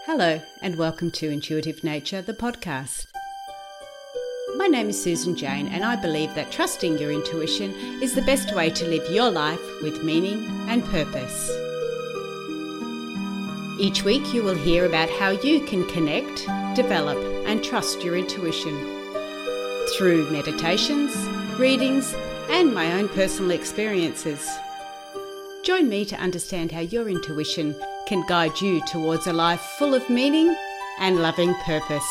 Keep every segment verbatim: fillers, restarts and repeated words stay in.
Hello and welcome to Intuitive Nature, the podcast. My name is Susan Jane and I believe that trusting your intuition is the best way to live your life with meaning and purpose. Each week you will hear about how you can connect, develop and trust your intuition through meditations, readings and my own personal experiences. Join me to understand how your intuition can guide you towards a life full of meaning and loving purpose.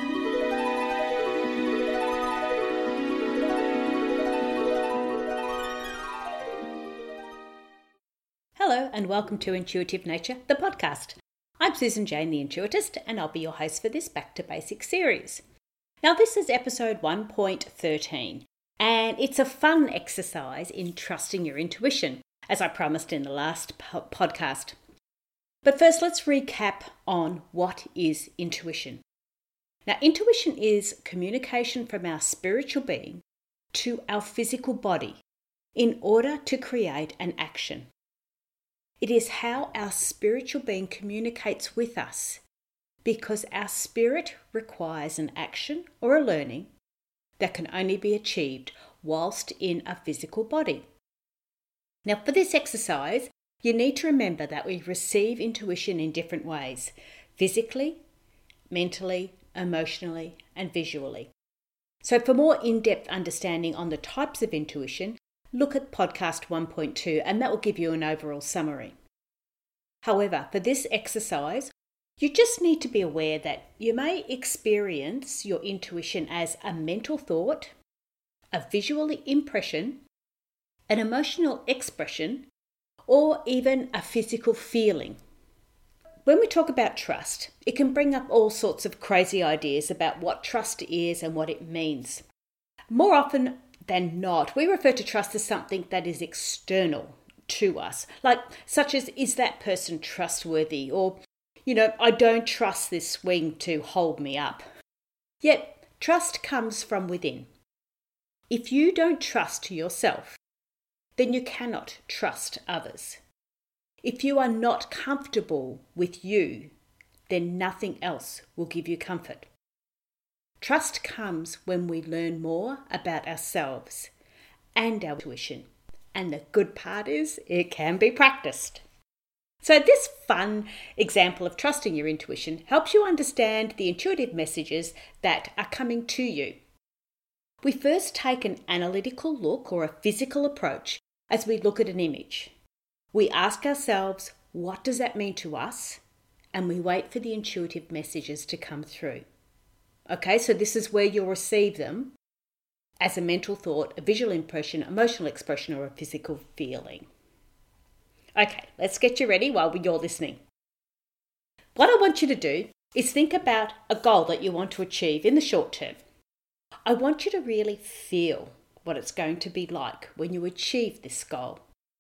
Hello and welcome to Intuitive Nature, the podcast. I'm Susan Jane, the Intuitist, and I'll be your host for this Back to Basics series. Now this is episode one point thirteen, and it's a fun exercise in trusting your intuition, as I promised in the last po- podcast. But first, let's recap on what is intuition. Now, intuition is communication from our spiritual being to our physical body in order to create an action. It is how our spiritual being communicates with us because our spirit requires an action or a learning that can only be achieved whilst in a physical body. Now, for this exercise, you need to remember that we receive intuition in different ways: physically, mentally, emotionally, and visually. So for more in-depth understanding on the types of intuition, look at podcast one point two and that will give you an overall summary. However, for this exercise, you just need to be aware that you may experience your intuition as a mental thought, a visual impression, an emotional expression, or even a physical feeling. When we talk about trust, it can bring up all sorts of crazy ideas about what trust is and what it means. More often than not, we refer to trust as something that is external to us, like such as, is that person trustworthy? Or, you know, I don't trust this swing to hold me up. Yet, trust comes from within. If you don't trust yourself, then you cannot trust others. If you are not comfortable with you, then nothing else will give you comfort. Trust comes when we learn more about ourselves and our intuition. And the good part is, it can be practiced. So this fun example of trusting your intuition helps you understand the intuitive messages that are coming to you. We first take an analytical look or a physical approach as we look at an image. We ask ourselves, what does that mean to us? And we wait for the intuitive messages to come through. Okay, so this is where you'll receive them as a mental thought, a visual impression, emotional expression, or a physical feeling. Okay, let's get you ready while you're listening. What I want you to do is think about a goal that you want to achieve in the short term. I want you to really feel what it's going to be like when you achieve this goal.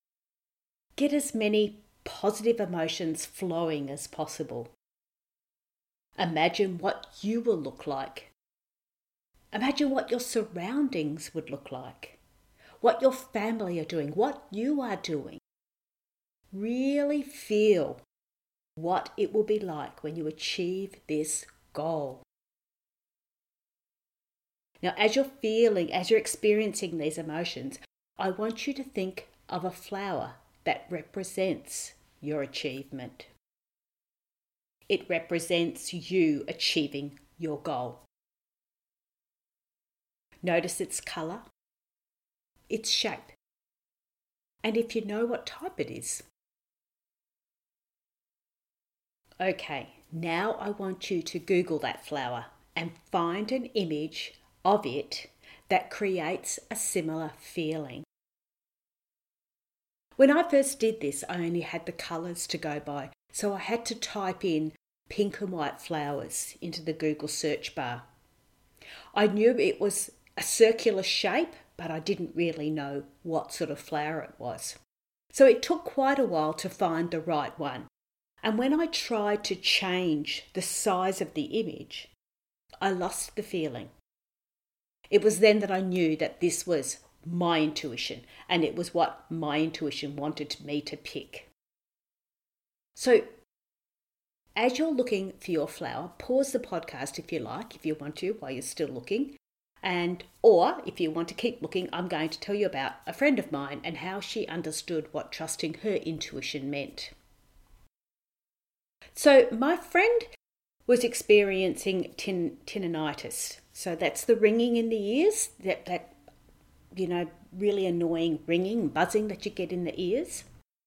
Get as many positive emotions flowing as possible. Imagine what you will look like. Imagine what your surroundings would look like, what your family are doing, what you are doing. Really feel what it will be like when you achieve this goal. Now, as you're feeling, as you're experiencing these emotions, I want you to think of a flower that represents your achievement. It represents you achieving your goal. Notice its colour, its shape, and if you know what type it is. Okay, now I want you to Google that flower and find an image of it that creates a similar feeling. When I first did this, I only had the colours to go by, so I had to type in pink and white flowers into the Google search bar. I knew it was a circular shape, but I didn't really know what sort of flower it was. So it took quite a while to find the right one. And when I tried to change the size of the image, I lost the feeling. It was then that I knew that this was my intuition, and it was what my intuition wanted me to pick. So as you're looking for your flower, pause the podcast if you like, if you want to, while you're still looking. And or if you want to keep looking, I'm going to tell you about a friend of mine and how she understood what trusting her intuition meant. So my friend was experiencing tin, tinnitus. So that's the ringing in the ears, that, that, you know, really annoying ringing, buzzing that you get in the ears.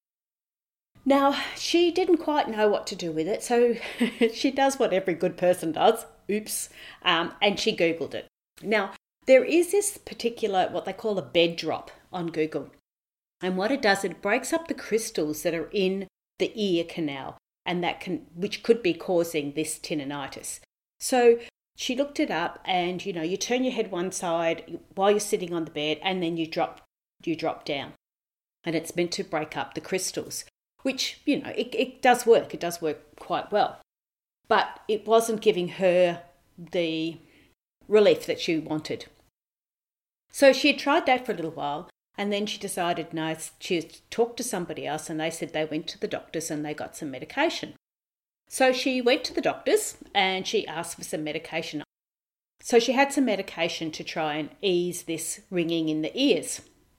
Now, she didn't quite know what to do with it, so she does what every good person does, oops, um, and she Googled it. Now, there is this particular, what they call a bed drop on Google. And what it does, it breaks up the crystals that are in the ear canal, and that can, which could be causing this tinnitus. So she looked it up, and, you know, you turn your head one side while you're sitting on the bed, and then you drop, you drop down. And it's meant to break up the crystals, which, you know, it, it does work. It does work quite well. But it wasn't giving her the relief that she wanted. So she had tried that for a little while, and then she decided, no, she talked to somebody else, and they said they went to the doctors and they got some medication. So she went to the doctors and she asked for some medication. So she had some medication to try and ease this ringing in the ears.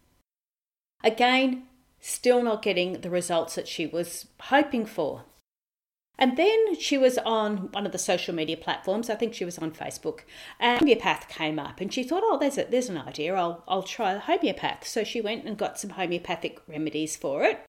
Again, still not getting the results that she was hoping for. And then she was on one of the social media platforms, I think she was on Facebook, and homeopath came up, and she thought, oh, there's a, there's an idea, I'll, I'll try homeopath. So she went and got some homeopathic remedies for it.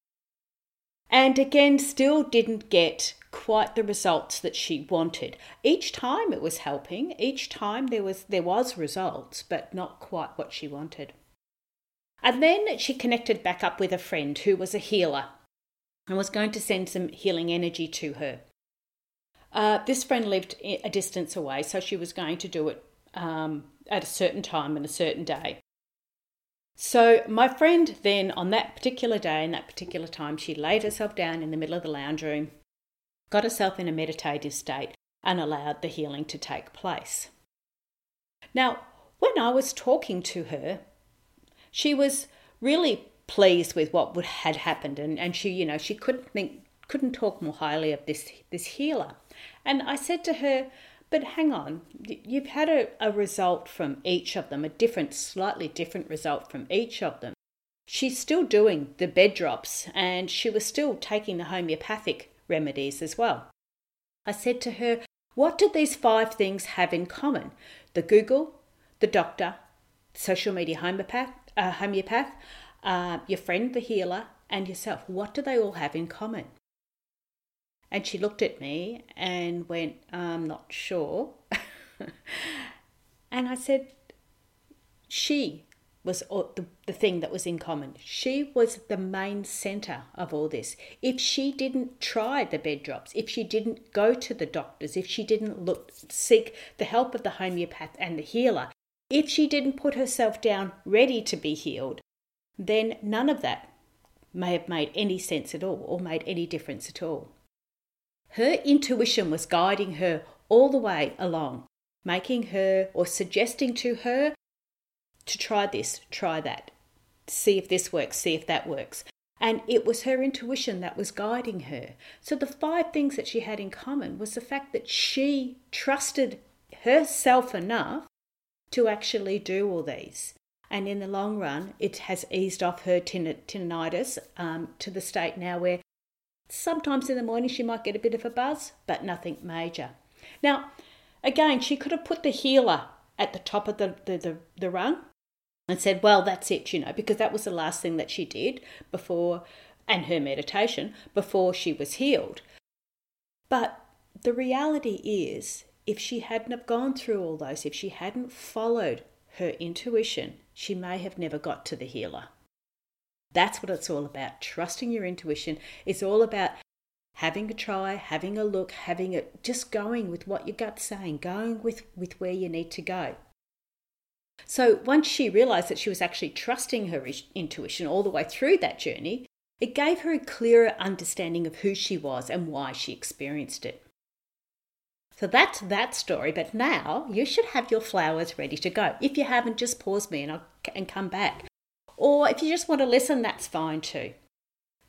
And again, still didn't get quite the results that she wanted. Each time it was helping, each time there was there was results, but not quite what she wanted. And then she connected back up with a friend who was a healer and was going to send some healing energy to her. Uh, this friend lived a distance away, so she was going to do it um, at a certain time and a certain day. So my friend then, on that particular day and that particular time, she laid herself down in the middle of the lounge room, got herself in a meditative state, and allowed the healing to take place. Now, when I was talking to her, she was really pleased with what would, had happened, and, and she, you know, she couldn't think, couldn't talk more highly of this this healer. And I said to her, but hang on, you've had a, a result from each of them, a different, slightly different result from each of them. She's still doing the bed drops, and she was still taking the homeopathic remedies as well. I said to her, what do these five things have in common? The Google, the doctor, social media homeopath, uh, homeopath, uh, your friend, the healer, and yourself. What do they all have in common? And she looked at me and went, I'm not sure. And I said, she was the, the thing that was in common. She was the main centre of all this. If she didn't try the bed drops, if she didn't go to the doctors, if she didn't look seek the help of the homeopath and the healer, if she didn't put herself down ready to be healed, then none of that may have made any sense at all or made any difference at all. Her intuition was guiding her all the way along, making her or suggesting to her to try this, try that, see if this works, see if that works. And it was her intuition that was guiding her. So the five things that she had in common was the fact that she trusted herself enough to actually do all these. And in the long run, it has eased off her tinnitus um, to the state now where sometimes in the morning she might get a bit of a buzz, but nothing major. Now, again, she could have put the healer at the top of the, the, the, the rung and said, well, that's it, you know, because that was the last thing that she did before, and her meditation, before she was healed. But the reality is, if she hadn't have gone through all those, if she hadn't followed her intuition, she may have never got to the healer. That's what it's all about. Trusting your intuition. It's all about having a try, having a look, having it, just going with what your gut's saying, going with, with where you need to go. So once she realised that she was actually trusting her intuition all the way through that journey, it gave her a clearer understanding of who she was and why she experienced it. So that's that story, but now you should have your flowers ready to go. If you haven't, just pause me and, I'll, and come back. Or if you just want to listen, that's fine too.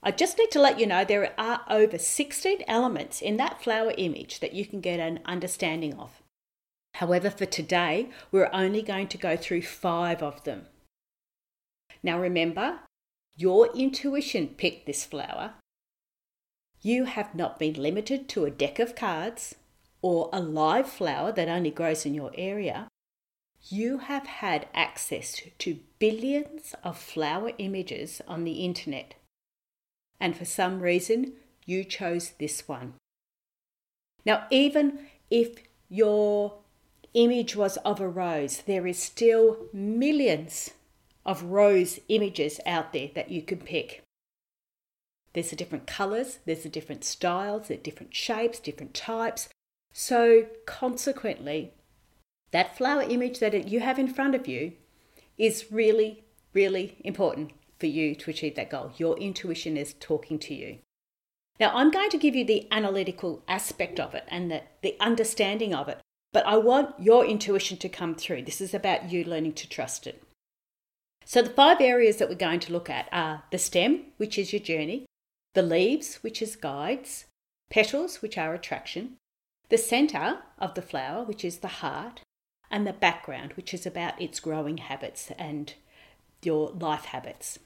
I just need to let you know there are over sixteen elements in that flower image that you can get an understanding of. However, for today, we're only going to go through five of them. Now remember, your intuition picked this flower. You have not been limited to a deck of cards or a live flower that only grows in your area. You have had access to billions of flower images on the internet. And for some reason, you chose this one. Now, even if your image was of a rose, there is still millions of rose images out there that you can pick. There's the different colours, there's the different styles, there's different shapes, different types. So consequently, that flower image that you have in front of you is really, really important for you to achieve that goal. Your intuition is talking to you. Now, I'm going to give you the analytical aspect of it and the, the understanding of it, but I want your intuition to come through. This is about you learning to trust it. So the five areas that we're going to look at are the stem, which is your journey, the leaves, which is guides, petals, which are attraction, the centre of the flower, which is the heart, and the background, which is about its growing habits and your life habits.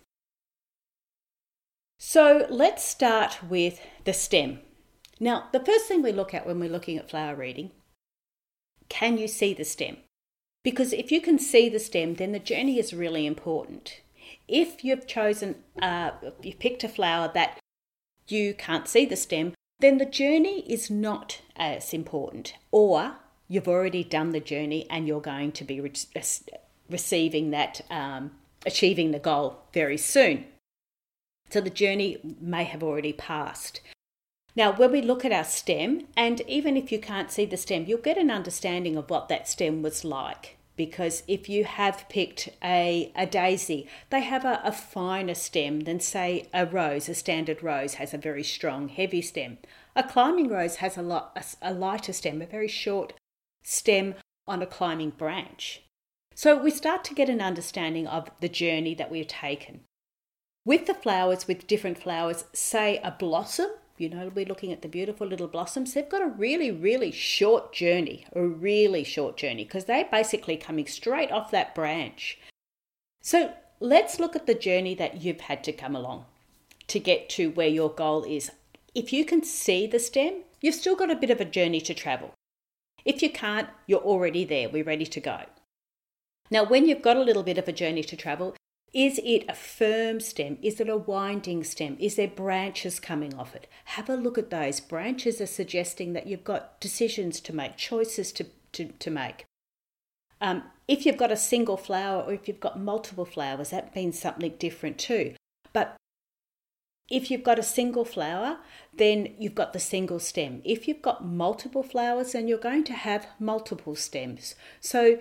So let's start with the stem. Now, the first thing we look at when we're looking at flower reading, can you see the stem? Because if you can see the stem, then the journey is really important. If you've chosen, uh, you've picked a flower that you can't see the stem, then the journey is not as important. Or you've already done the journey and you're going to be re- receiving that, um, achieving the goal very soon. So the journey may have already passed. Now, when we look at our stem, and even if you can't see the stem, you'll get an understanding of what that stem was like. Because if you have picked a, a daisy, they have a, a finer stem than, say, a rose. A standard rose has a very strong, heavy stem. A climbing rose has a, lot, a, a lighter stem, a very short stem on a climbing branch. So we start to get an understanding of the journey that we've taken. With the flowers, with different flowers, say a blossom, you know, we're looking at the beautiful little blossoms, they've got a really, really short journey, a really short journey, because they're basically coming straight off that branch. So let's look at the journey that you've had to come along to get to where your goal is. If you can see the stem, you've still got a bit of a journey to travel. If you can't, you're already there, we're ready to go. Now, when you've got a little bit of a journey to travel, is it a firm stem? Is it a winding stem? Is there branches coming off it? Have a look at those. Branches are suggesting that you've got decisions to make, choices to, to, to make. Um, if you've got a single flower or if you've got multiple flowers, that means something different too. But if you've got a single flower, then you've got the single stem. If you've got multiple flowers, then you're going to have multiple stems. So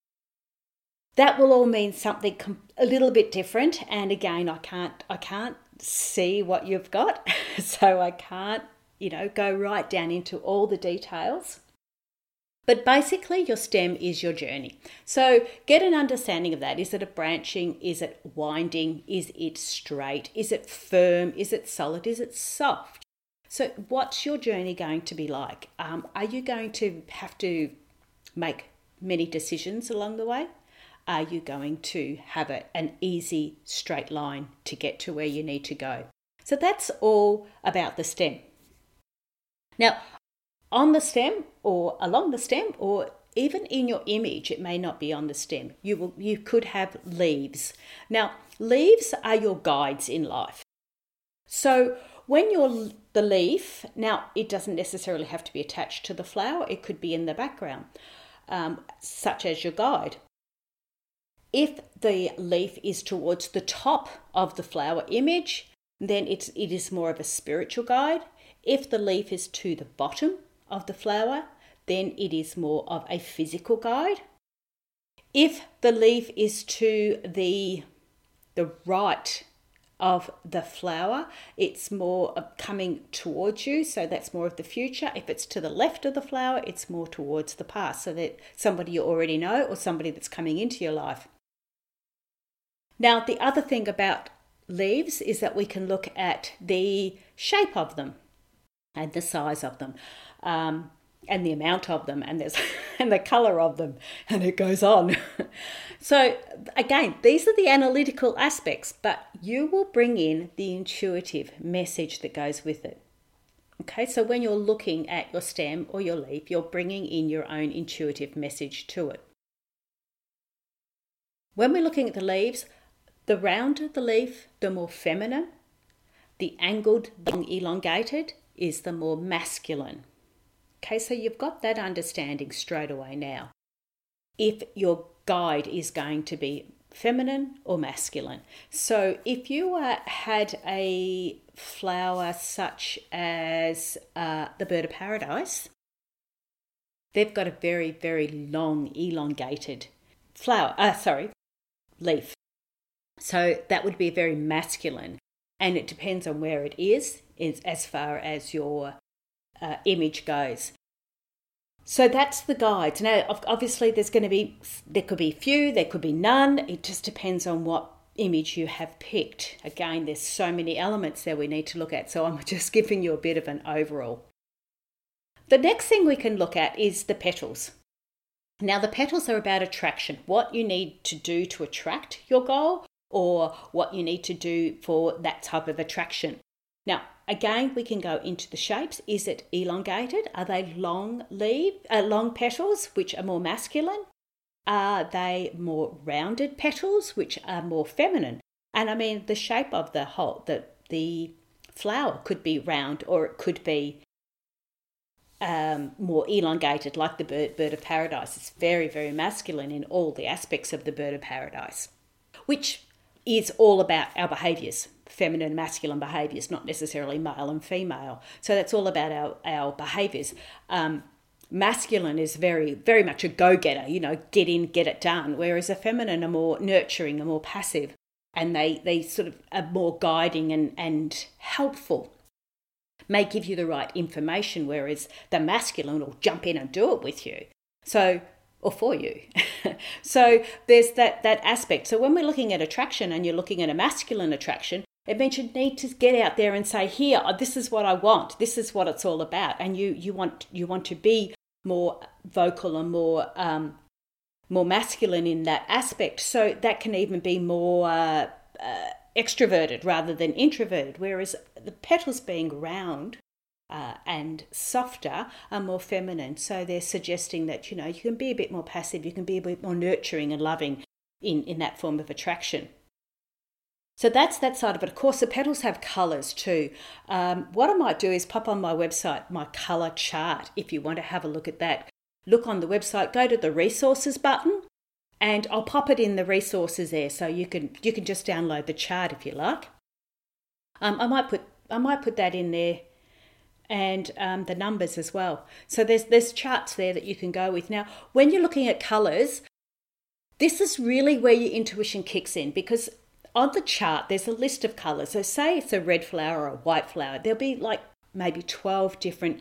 that will all mean something a little bit different. And again, I can't I can't see what you've got, so I can't, you know, go right down into all the details. But basically, your stem is your journey. So get an understanding of that. Is it a branching? Is it winding? Is it straight? Is it firm? Is it solid? Is it soft? So what's your journey going to be like? Um, are you going to have to make many decisions along the way? Are you going to have a, an easy straight line to get to where you need to go? So that's all about the stem. Now, on the stem or along the stem or even in your image, it may not be on the stem. You will, you could have leaves. Now, leaves are your guides in life. So when you're the leaf, now it doesn't necessarily have to be attached to the flower. It could be in the background, um, such as your guide. If the leaf is towards the top of the flower image, then it's, it is more of a spiritual guide. If the leaf is to the bottom of the flower, then it is more of a physical guide. If the leaf is to the, the right of the flower, it's more of coming towards you, so that's more of the future. If it's to the left of the flower, it's more towards the past, so that somebody you already know or somebody that's coming into your life. Now, the other thing about leaves is that we can look at the shape of them and the size of them, um, and the amount of them, and there's and the colour of them, and it goes on. So again, these are the analytical aspects, but you will bring in the intuitive message that goes with it. Okay, so when you're looking at your stem or your leaf, you're bringing in your own intuitive message to it. When we're looking at the leaves, the rounder the leaf, the more feminine. The angled, long, elongated is the more masculine. Okay, so you've got that understanding straight away now. If your guide is going to be feminine or masculine. So if you uh, had a flower such as uh, the bird of paradise, they've got a very, very long, elongated flower, uh, sorry, leaf. So that would be very masculine, and it depends on where it is, is as far as your uh, image goes. So that's the guides. Now, obviously, there's going to be, there could be few, there could be none. It just depends on what image you have picked. Again, there's so many elements there we need to look at, so I'm just giving you a bit of an overall. The next thing we can look at is the petals. Now, the petals are about attraction, what you need to do to attract your goal, or what you need to do for that type of attraction. Now, again, we can go into the shapes. Is it elongated? Are they long leaf, uh, long petals, which are more masculine? Are they more rounded petals, which are more feminine? And I mean, the shape of the whole, the, the flower could be round, or it could be um, more elongated, like the bird, bird of paradise. It's very, very masculine in all the aspects of the bird of paradise, which is all about our behaviours. Feminine and masculine behaviours, not necessarily male and female. So that's all about our, our behaviours. Um, masculine is very, very much a go-getter, you know, get in, get it done, whereas a feminine are more nurturing and more passive, and they, they sort of are more guiding and, and helpful, may give you the right information, whereas the masculine will jump in and do it with you. So or for you. So there's that, that aspect. So when we're looking at attraction and you're looking at a masculine attraction, it means you need to get out there and say, here, this is what I want. This is what it's all about. And you you want you want to be more vocal and more um, more masculine in that aspect. So that can even be more uh, uh, extroverted rather than introverted. Whereas the petals being round uh, and softer are more feminine. So they're suggesting that, you know, you can be a bit more passive. You can be a bit more nurturing and loving in, in that form of attraction. So that's that side of it. Of course, the petals have colours too. Um, what I might do is pop on my website my colour chart if you want to have a look at that. Look on the website, go to the resources button, and I'll pop it in the resources there, so you can you can just download the chart if you like. Um, I might put I might put that in there, and um, the numbers as well. So there's there's charts there that you can go with. Now, when you're looking at colours, this is really where your intuition kicks in, because on the chart, there's a list of colours. So say it's a red flower or a white flower. There'll be like maybe twelve different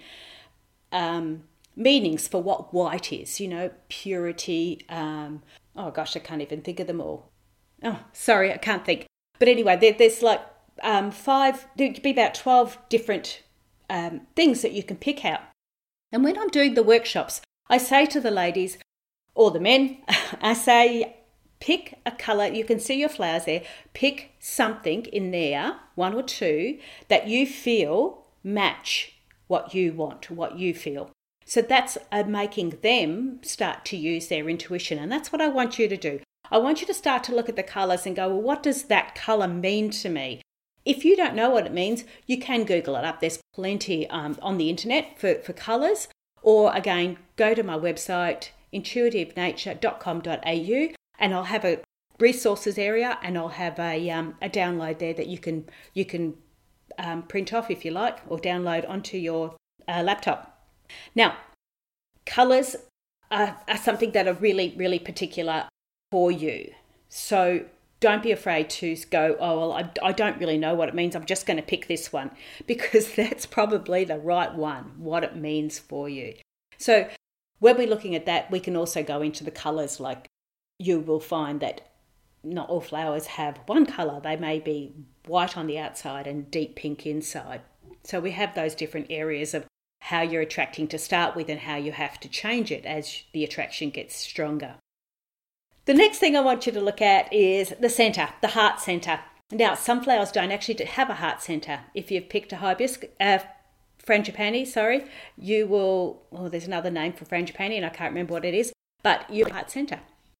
um, meanings for what white is, you know, purity. Um, oh, gosh, I can't even think of them all. Oh, sorry, I can't think. But anyway, there, there's like um, five, there could be about twelve different um, things that you can pick out. And when I'm doing the workshops, I say to the ladies or the men, I say, pick a colour. You can see your flowers there. Pick something in there, one or two, that you feel match what you want, what you feel. So that's uh, making them start to use their intuition. And that's what I want you to do. I want you to start to look at the colours and go, well, what does that colour mean to me? If you don't know what it means, you can Google it up. There's plenty um, on the internet for, for colours. Or again, go to my website, intuitive nature dot com dot a u. And I'll have a resources area, and I'll have a um, a download there that you can you can um, print off if you like, or download onto your uh, laptop. Now, colours are, are something that are really, really particular for you. So don't be afraid to go, oh, well, I, I don't really know what it means. I'm just going to pick this one, because that's probably the right one, what it means for you. So when we're looking at that, we can also go into the colours. Like, you will find that not all flowers have one colour. They may be white on the outside and deep pink inside. So we have those different areas of how you're attracting to start with and how you have to change it as the attraction gets stronger. The next thing I want you to look at is the centre, the heart centre. Now, sunflowers don't actually have a heart centre. If you've picked a hibiscus, uh, frangipani, sorry, you will, oh, there's another name for frangipani and I can't remember what it is, but you have a heart centre.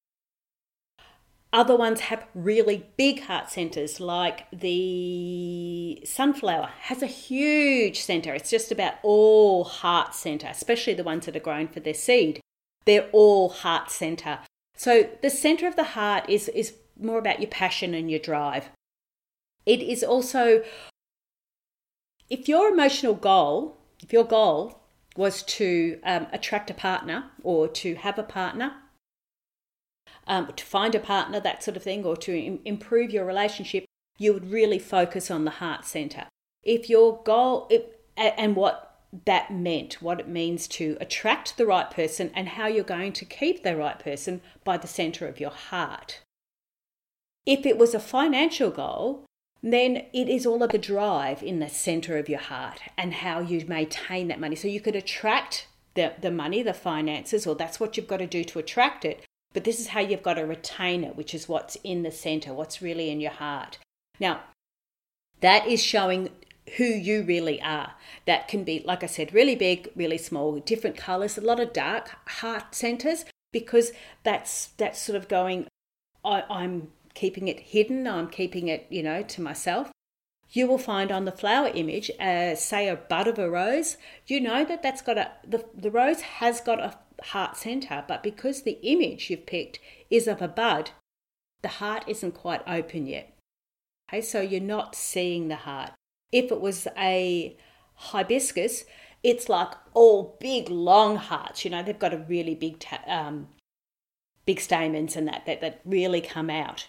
Other ones have really big heart centres, like the sunflower has a huge centre. It's just about all heart centre, especially the ones that are grown for their seed. They're all heart centre. So the centre of the heart is, is more about your passion and your drive. It is also, if your emotional goal, if your goal was to um, attract a partner or to have a partner, Um, to find a partner, that sort of thing, or to im- improve your relationship, you would really focus on the heart centre. If your goal, if, and what that meant, what it means to attract the right person and how you're going to keep the right person by the centre of your heart. If it was a financial goal, then it is all of the drive in the centre of your heart and how you maintain that money. So you could attract the, the money, the finances, or that's what you've got to do to attract it. But this is how you've got to retain it, which is what's in the centre, what's really in your heart. Now, that is showing who you really are. That can be, like I said, really big, really small, different colours, a lot of dark heart centres, because that's that's sort of going, I, I'm keeping it hidden, I'm keeping it, you know, to myself. You will find on the flower image, uh, say a bud of a rose, you know that that's got a, the, the rose has got a heart centre, but because the image you've picked is of a bud, the heart isn't quite open yet. Okay, so you're not seeing the heart. If it was a hibiscus, it's like all big long hearts, you know, they've got a really big ta- um, big stamens and that, that that really come out.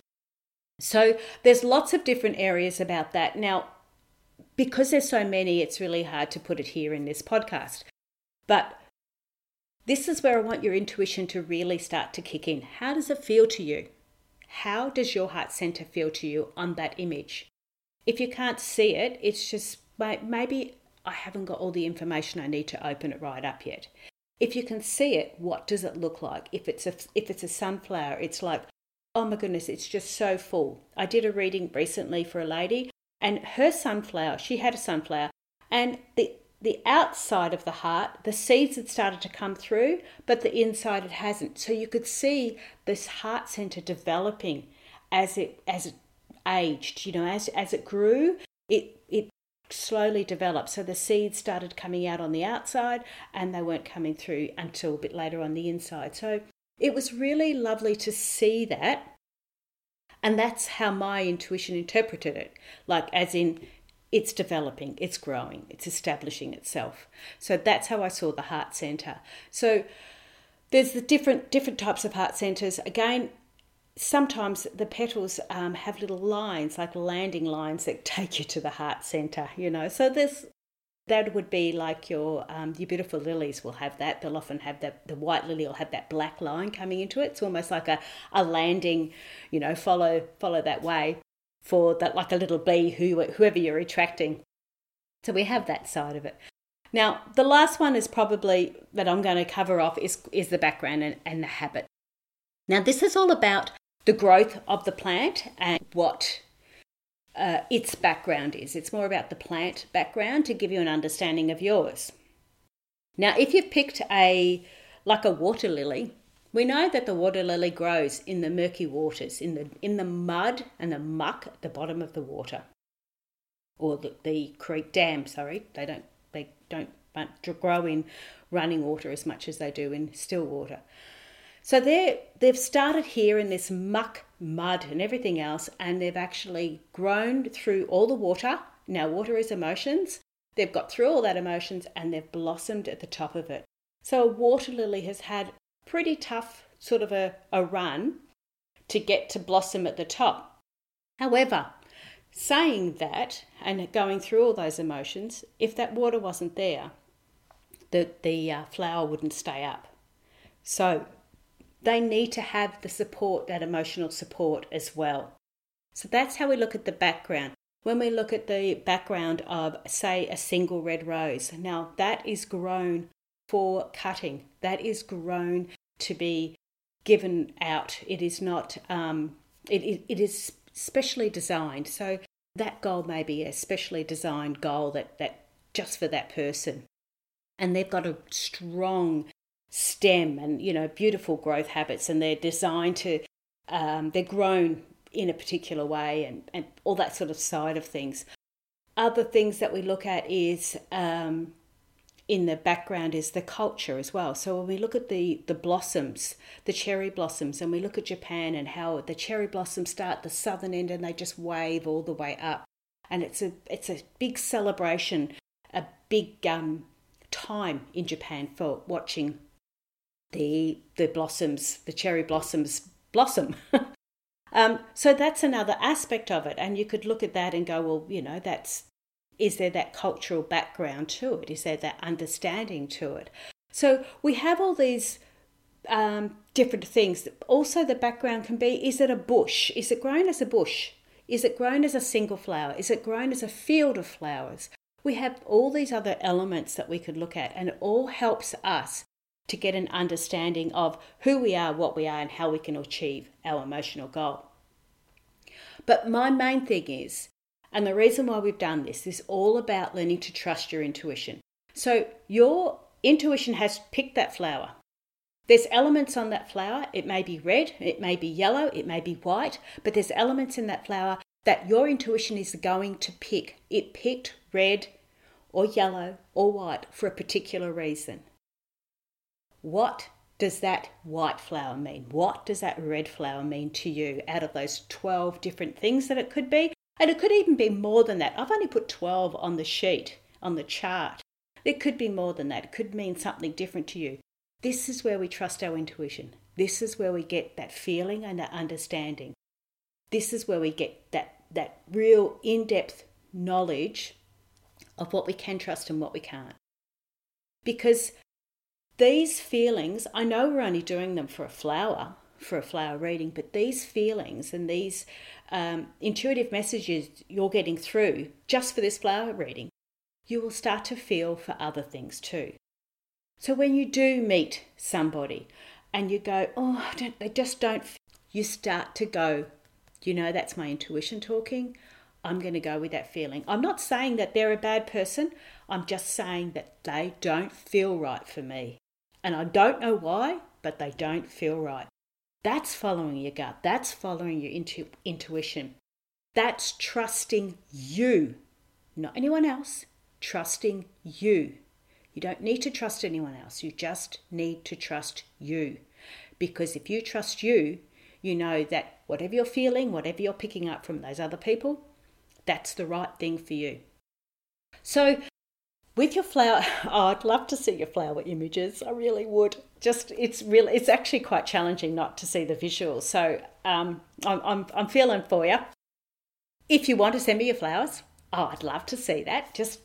So there's lots of different areas about that. Now, because there's so many, it's really hard to put it here in this podcast. But this is where I want your intuition to really start to kick in. How does it feel to you? How does your heart center feel to you on that image? If you can't see it, it's just maybe I haven't got all the information I need to open it right up yet. If you can see it, what does it look like? If it's a if it's a sunflower, it's like, oh my goodness, it's just so full. I did a reading recently for a lady, and her sunflower, she had a sunflower, and the the outside of the heart, the seeds had started to come through, but the inside it hasn't. So you could see this heart center developing as it as it aged, you know, as as it grew, it it slowly developed. So the seeds started coming out on the outside and they weren't coming through until a bit later on the inside. So it was really lovely to see that. And that's how my intuition interpreted it. Like as in, it's developing, it's growing, it's establishing itself. So that's how I saw the heart center. So there's the different different types of heart centers. Again, sometimes the petals um, have little lines, like landing lines that take you to the heart center, you know. So this that would be like your um, your beautiful lilies will have that. They'll often have that, the white lily will have that black line coming into it. It's almost like a, a landing, you know, follow follow that way for that, like a little bee, who, whoever you're attracting. So we have that side of it. Now, the last one is probably that I'm going to cover off is, is the background and, and the habit. Now, this is all about the growth of the plant and what uh, its background is. It's more about the plant background to give you an understanding of yours. Now, if you've picked a, like a water lily, we know that the water lily grows in the murky waters, in the in the mud and the muck at the bottom of the water, or the, the creek dam. Sorry, they don't they don't grow in running water as much as they do in still water. So they they've started here in this muck, mud, and everything else, and they've actually grown through all the water. Now, water is emotions. They've got through all that emotions, and they've blossomed at the top of it. So a water lily has had pretty tough sort of a, a run to get to blossom at the top. However, saying that and going through all those emotions, if that water wasn't there, the, the uh, flower wouldn't stay up. So they need to have the support, that emotional support as well. So that's how we look at the background. When we look at the background of, say, a single red rose, now that is grown for cutting. That is grown to be given out. It is not, um, it, it, it is specially designed. So that goal may be a specially designed goal that, that just for that person. And they've got a strong stem and, you know, beautiful growth habits, and they're designed to, um, they're grown in a particular way, and, and all that sort of side of things. Other things that we look at is, um, in the background is the culture as well. So when we look at the, the blossoms, the cherry blossoms, and we look at Japan and how the cherry blossoms start at the southern end and they just wave all the way up. And it's a it's a big celebration, a big um, time in Japan for watching the the blossoms, the cherry blossoms blossom. um, so that's another aspect of it. And you could look at that and go, well, you know, that's, is there that cultural background to it? Is there that understanding to it? So we have all these um, different things. Also, the background can be, is it a bush? Is it grown as a bush? Is it grown as a single flower? Is it grown as a field of flowers? We have all these other elements that we could look at, and it all helps us to get an understanding of who we are, what we are, and how we can achieve our emotional goal. But my main thing is, and the reason why we've done this is all about learning to trust your intuition. So your intuition has picked that flower. There's elements on that flower. It may be red, it may be yellow, it may be white, but there's elements in that flower that your intuition is going to pick. It picked red or yellow or white for a particular reason. What does that white flower mean? What does that red flower mean to you out of those twelve different things that it could be? And it could even be more than that. I've only put twelve on the sheet, on the chart. It could be more than that. It could mean something different to you. This is where we trust our intuition. This is where we get that feeling and that understanding. This is where we get that, that real in-depth knowledge of what we can trust and what we can't. Because these feelings, I know we're only doing them for a flower, for a flower reading, but these feelings and these um, intuitive messages you're getting through just for this flower reading, you will start to feel for other things too. So when you do meet somebody and you go, oh, I don't, they just don't, you start to go, you know, that's my intuition talking. I'm going to go with that feeling. I'm not saying that they're a bad person. I'm just saying that they don't feel right for me. And I don't know why, but they don't feel right. That's following your gut. That's following your intu- intuition. That's trusting you, not anyone else, trusting you. You don't need to trust anyone else. You just need to trust you. Because if you trust you, you know that whatever you're feeling, whatever you're picking up from those other people, that's the right thing for you. So with your flower, oh, I'd love to see your flower images. I really would. Just it's really, it's actually quite challenging not to see the visuals. So um, I'm, I'm, I'm feeling for you. If you want to send me your flowers, oh, I'd love to see that. Just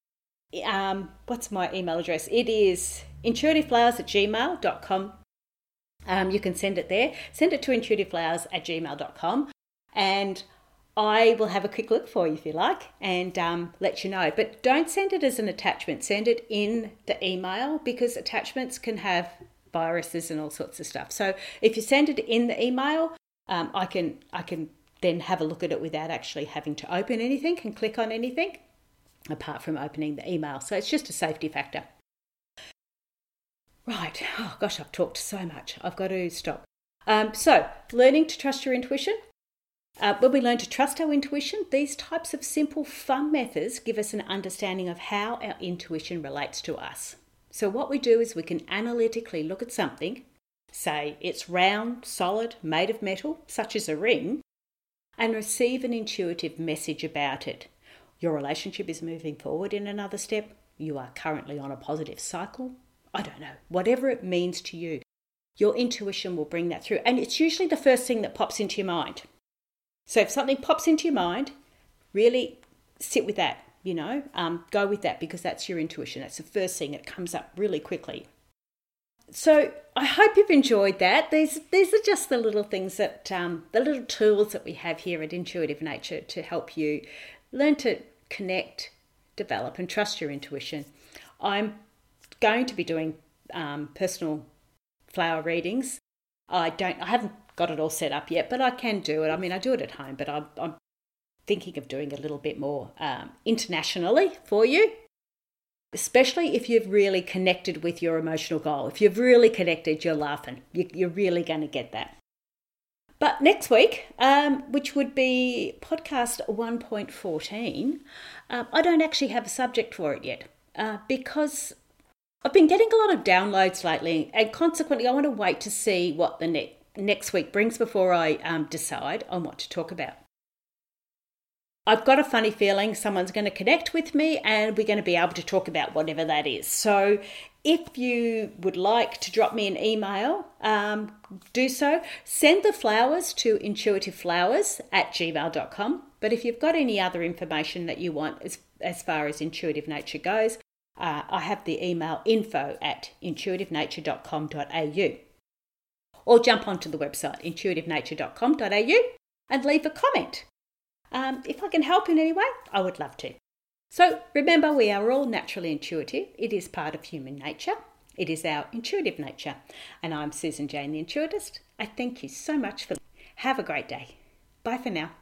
um, what's my email address? It is intuitiveflowers at gmail dot com. Um, you can send it there. Send it to intuitiveflowers at gmail dot com, and I will have a quick look for you if you like and um, let you know. But don't send it as an attachment. Send it in the email, because attachments can have viruses and all sorts of stuff. So if you send it in the email, um, I can I can then have a look at it without actually having to open anything and click on anything, apart from opening the email. So it's just a safety factor. Right. Oh, gosh, I've talked so much. I've got to stop. Um, so learning to trust your intuition. Uh, when we learn to trust our intuition, these types of simple, fun methods give us an understanding of how our intuition relates to us. So what we do is we can analytically look at something, say it's round, solid, made of metal, such as a ring, and receive an intuitive message about it. Your relationship is moving forward in another step. You are currently on a positive cycle. I don't know, whatever it means to you, your intuition will bring that through. And it's usually the first thing that pops into your mind. So if something pops into your mind, really sit with that, you know, um, go with that, because that's your intuition. That's the first thing that comes up really quickly. So I hope you've enjoyed that. These these are just the little things that, um, the little tools that we have here at Intuitive Nature to help you learn to connect, develop and trust your intuition. I'm going to be doing um, personal flower readings. I don't, I haven't got it all set up yet, but I can do it. I mean, I do it at home, but I'm, I'm thinking of doing a little bit more um, internationally for you, especially if you've really connected with your emotional goal. If you've really connected, you're laughing. You, you're really going to get that. But next week, um, which would be podcast one point fourteen, um, I don't actually have a subject for it yet uh, because I've been getting a lot of downloads lately, and consequently I want to wait to see what the ne- next week brings before I um, decide on what to talk about. I've got a funny feeling someone's going to connect with me and we're going to be able to talk about whatever that is. So if you would like to drop me an email, um, do so. Send the flowers to intuitiveflowers at gmail dot com. But if you've got any other information that you want as, as far as intuitive nature goes, uh, I have the email info at intuitive nature dot com dot a u. Or jump onto the website intuitive nature dot com dot a u and leave a comment. Um, if I can help in any way, I would love to. So remember, we are all naturally intuitive. It is part of human nature. It is our intuitive nature. And I'm Susan Jane, the Intuitist. I thank you so much for. Have a great day. Bye for now.